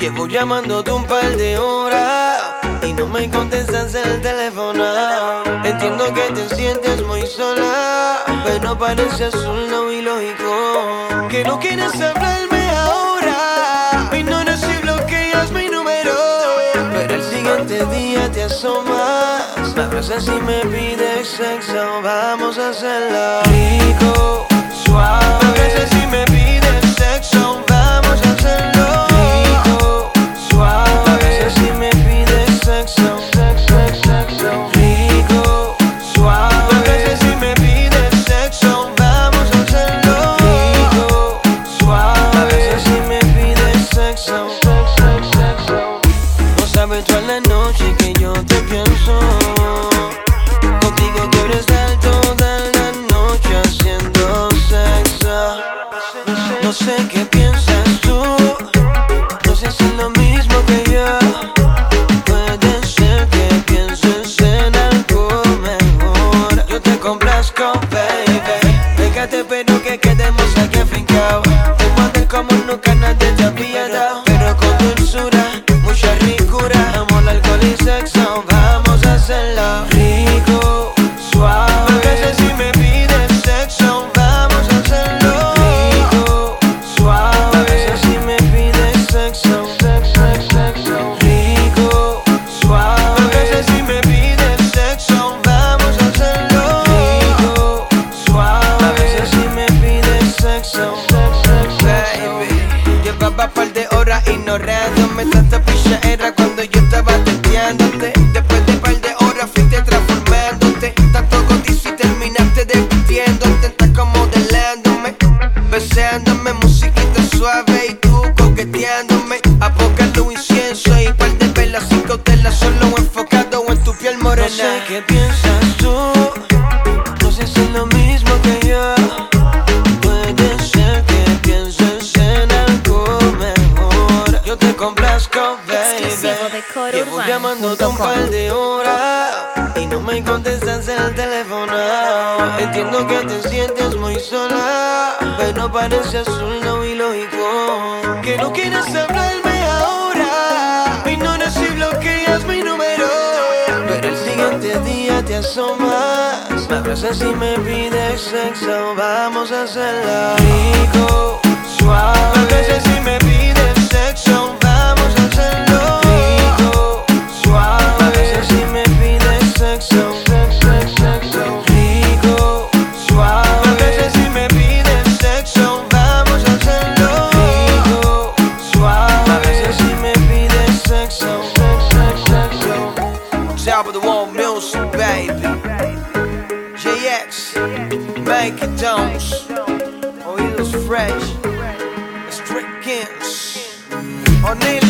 Llevo llamándote un par de horas y no me contestas el teléfono. Entiendo que te sientes muy sola, pero parece azul ilógico que no quieres hablarme ahora. Mi ignoras y bloqueas mi número, pero el siguiente día te asomas, me abrazas y me pides sexo. Vamos a hacerlo rico, suave. Me abrazas y me pides sexo. Vamos a hacerlo rico, suave. Me abrazas y me pides sexo. Rico, suave. Me abrazas y me pides sexo. Vamos a hacerlo rico, suave. Me abrazas y me pides sexo. No sabes toda la noche que yo te pienso. Contigo quiero estar toda la noche haciendo sexo. No sé qué piensas tú, no sé si es lo mismo que yo. Puede ser que pienses en algo mejor. Yo te complazco, baby. Fíjate, pero que quedemos aquí afincados. Te guardes como nunca nadie te había dado, pero con dulzura, mucha ricura. Amor, alcohol y sexo, vamos a hacerlo rico, suave. Me besas y me pides sexo, vamos a hacerlo rico, suave. Me besas y me pides sexo, rico, suave. Me besas y me pides sexo, vamos a hacerlo rico, suave. Me besas y me pides sexo, baby. Llevaba par de horas ignorándome, tanta pichadera cuando yo estaba testeándote. Después de par de horas fuiste transformándote, tanto codicio y terminaste despidiéndote. Estás como modelándome, besándome, musiquita suave y tú coqueteándome. Apócalo incienso y par de velas sin cautela, solo enfocado en tu piel morena. No sé qué piensas tú, no sé si es lo mismo que yo. Puede ser que pienses en algo mejor. Yo te complazco, baby. Llevo llamándote un par de horas y no me contestas el teléfono. Entiendo que te sientes muy sola, pero parece azul ilógico que no quieres hablarme ahora. Me ignoras y bloqueas mi número, pero el siguiente día te asomas, me abrazas y me pides sexo. Vamos a hacerlo rico, suave. Me besas y me pides sexo. Vamos a hacerlo rico, suave. Me besas y me pides sexo. Rico, suave. Me besas y me pides sexo. Vamos a hacerlo rico, suave. Me besas y me pides sexo. Top of the world music, baby. JX, make it dance. Oídos fresh, Street Kings, O'Neal.